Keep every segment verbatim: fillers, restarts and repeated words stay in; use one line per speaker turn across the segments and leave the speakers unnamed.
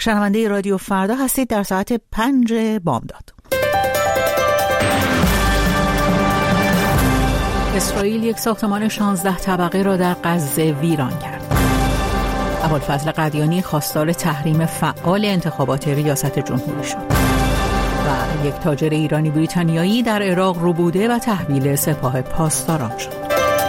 شنونده رادیو فردا هستید در ساعت پنج بامداد. اسرائیل یک ساختمان شانزده طبقه را در غزه ویران کرد. ابوالفضل قدیانی خواستار تحریم فعال انتخابات ریاست جمهوری شد. و یک تاجر ایرانی بریتانیایی در عراق ربوده و تحویل سپاه پاسداران شد.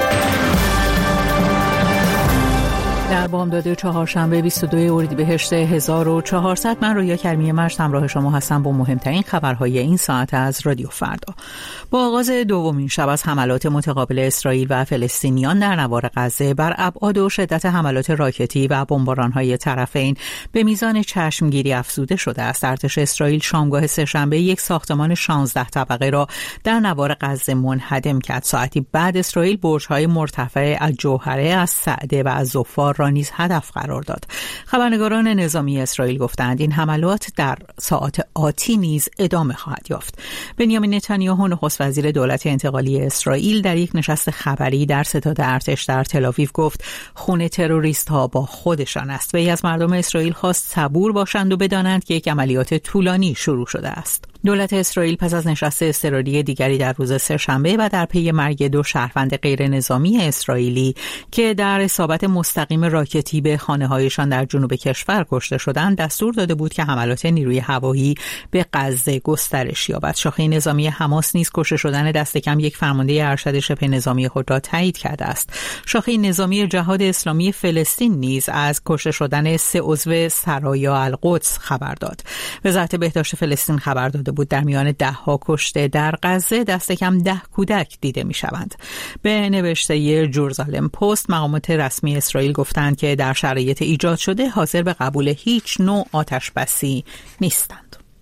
در بامداد چهارشنبه بیست و دوم اردیبهشت هزار و چهارصد من رویا کریمی مجد همراه شما هستم با مهمترین خبرهای این ساعت از رادیو فردا. با آغاز دومین شب از حملات متقابل اسرائیل و فلسطینیان در نوار غزه بر ابعاد و شدت حملات راکتی و بمباران‌های طرفین به میزان چشمگیری افزوده شده است. ارتش اسرائیل شامگاه سه‌شنبه یک ساختمان شانزده طبقه را در نوار غزه منهدم کرد. ساعتی بعد اسرائیل برج‌های مرتفع از جوهره، از سعده و از ظفار را نیز هدف قرار داد. خبرنگاران نظامی اسرائیل گفتند این حملات در ساعات آتی نیز ادامه خواهد یافت. بنیامین نتانیاهو نخست وزیر دولت انتقالی اسرائیل در یک نشست خبری در ستاد ارتش در تل‌آویو گفت خون تروریست ها با خودشان است. وی از مردم اسرائیل خواست صبور باشند و بدانند که یک عملیات طولانی شروع شده است. دولت اسرائیل پس از نشست اضطراری دیگری در روز سه‌شنبه و در پی مرگ دو شهروند غیر نظامی اسرائیلی که در اصابت مستقیم راکتی به خانه‌هایشان در جنوب کشور کشته شدند دستور داده بود که حملات نیروی هوایی به غزه گسترش یابد. شاخه نظامی حماس نیز کشته شدن دست کم یک فرمانده ارشد شبه نظامی خود را تایید کرده است. شاخه نظامی جهاد اسلامی فلسطین نیز از کشته شدن سه عضو سرایا القدس خبر داد. وزارت بهداشت فلسطین خبر داده بود در میان ده ها کشته در غزه دست کم ده کودک دیده می شوند. به نوشته جرزالم پست مقامات رسمی اسرائیل گفتند که در شرایط ایجاد شده حاضر به قبول هیچ نوع آتش بسی نیستند.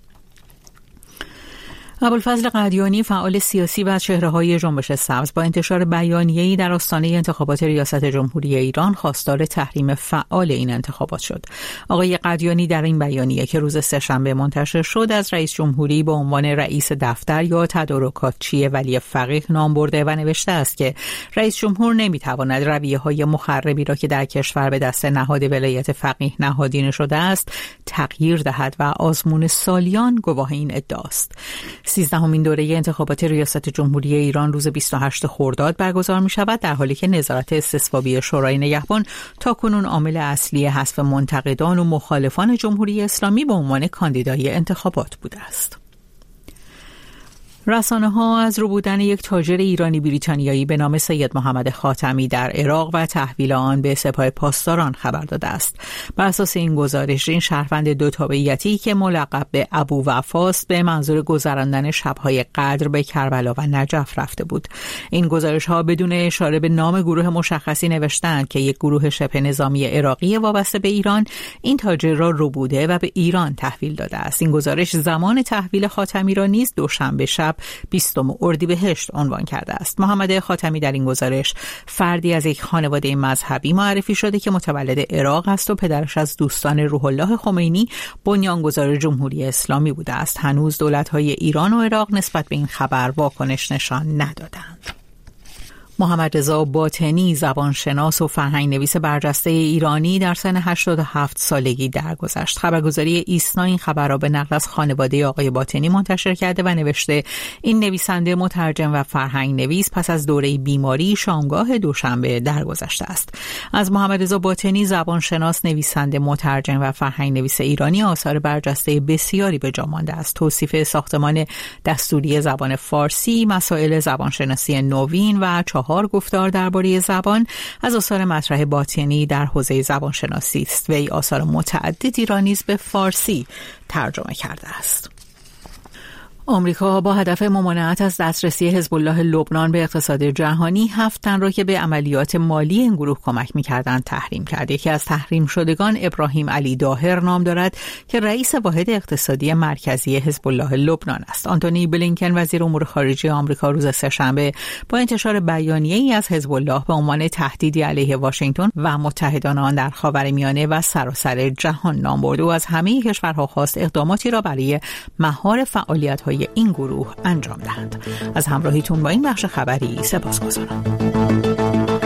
ابوالفضل قدیانی فعال سیاسی و چهره‌های جنبش سبز با انتشار بیانیه‌ای در آستانه انتخابات ریاست جمهوری ایران خواستار تحریم فعال این انتخابات شد. آقای قدیانی در این بیانیه که روز سه‌شنبه منتشر شد از رئیس جمهوری به عنوان رئیس دفتر یا تدارکاتچی ولی فقیه نام برده و نوشته است که رئیس جمهور نمی‌تواند رویه‌های مخربی را که در کشور به دست نهاد ولایت فقیه نهادینه شده است تغییر دهد و آزمون سالیان گواه این ادعاست. سیزدهمین دوره انتخابات ریاست جمهوری ایران روز بیست و هشتم خرداد برگزار می شود در حالی که نظارت استصوابی شورای نگهبان تاکنون عامل اصلی حذف منتقدان و مخالفان جمهوری اسلامی به عنوان کاندیدای انتخابات بوده است. رسانه ها از ربودن یک تاجر ایرانی بریتانیایی به نام سید محمد خاتمی در عراق و تحویل آن به سپاه پاسداران خبر داده است. بر اساس این گزارش این شهروند دو تابعیتی که ملقب به ابو وفاست به منظور گذراندن شب‌های قدر به کربلا و نجف رفته بود. این گزارش ها بدون اشاره به نام گروه مشخصی نوشتند که یک گروه شبه نظامی عراقی وابسته به ایران این تاجر را ربوده و به ایران تحویل داده است. این گزارش زمان تحویل خاتمی را نیز دوشنبه شب بیستم اردیبهشت عنوان کرده است. محمد خاتمی در این گزارش فردی از یک خانواده مذهبی معرفی شده که متولد عراق است و پدرش از دوستان روح الله خمینی بنیانگذار جمهوری اسلامی بوده است. هنوز دولت‌های ایران و عراق نسبت به این خبر واکنش نشان ندادند. محمد رضا باطنی زبانشناس و فرهنگ نویس برجسته ایرانی در سن هشتاد و هفت سالگی درگذشت. خبرگزاری ایسنا این خبر را به نقل از خانواده آقای باطنی منتشر کرده و نوشته این نویسنده مترجم و فرهنگ نویس پس از دوره بیماری شامگاه دوشنبه درگذشته است. از محمد رضا باطنی زبانشناس، نویسنده، مترجم و فرهنگ نویس ایرانی آثار برجسته بسیاری به جا مانده است. توصیف ساختمان دستوری زبان فارسی، مسائل زبانشناسی نوین و چهار گفتار درباره زبان از آثار مطرح باطنی در حوزه زبانشناسی است. وی آثار متعددی را نیز به فارسی ترجمه کرده است. آمریکا با هدف ممانعت از دسترسی حزب الله لبنان به اقتصاد جهانی هفت تن را که به عملیات مالی این گروه کمک می‌کردند تحریم کرد. یکی از تحریم شدگان ابراهیم علی داهر نام دارد که رئیس واحد اقتصادی مرکزی حزب الله لبنان است. آنتونی بلینکن وزیر امور خارجه آمریکا روز سه‌شنبه با انتشار بیانیه‌ای از حزب الله به عنوان تهدیدی علیه واشنگتن و متحدان آن در خاورمیانه و سراسر جهان نام برد و از همه کشورها خواست اقداماتی را برای مهار فعالیت‌های این گروه انجام دهند. از همراهیتون با این بخش خبری سپاسگزارم.